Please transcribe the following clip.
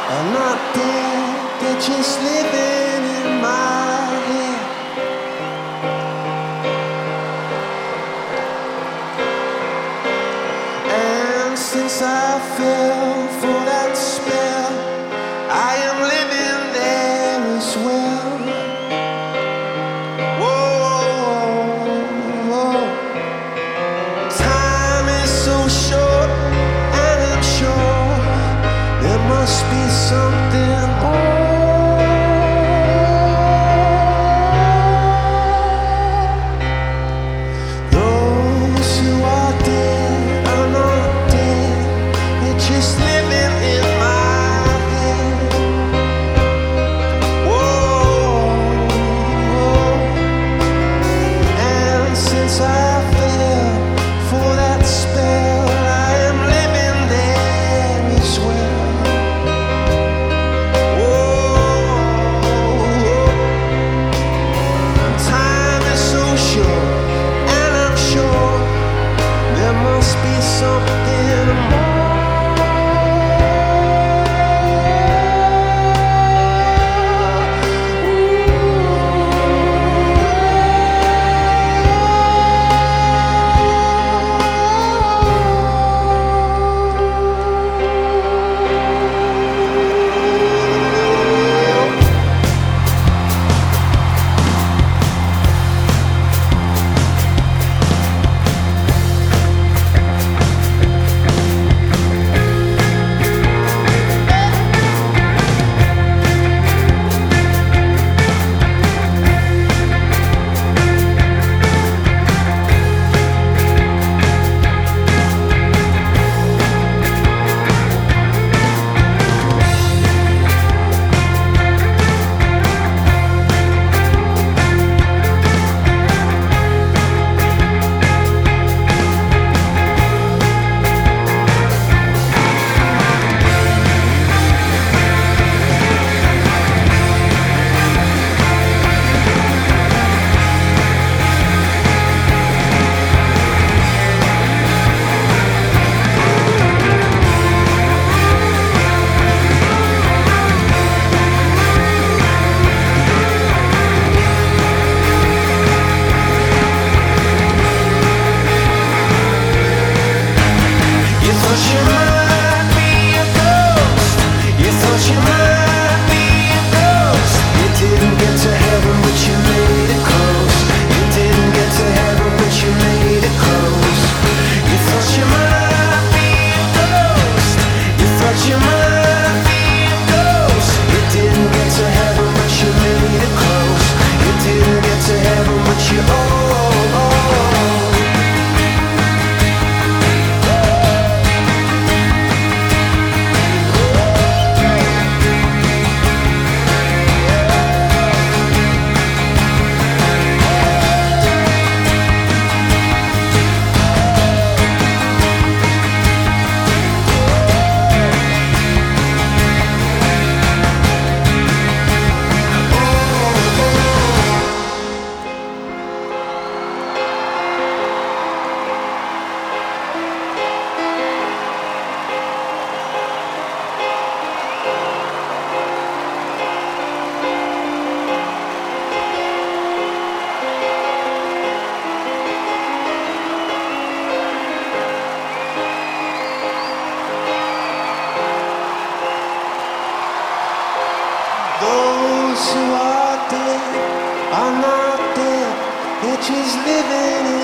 are not dead, they're just living in my head. And since I fell for that spell, I am living there as well. Whoa, whoa. Time is so short, and I'm sure there must be something more. Those who are dead are not dead, they're just living in my head. Whoa, whoa. And since I fell for that spell, I am living there as well. Time is so short, and I'm sure there must be something more. Those who are dead are not dead, they're just living in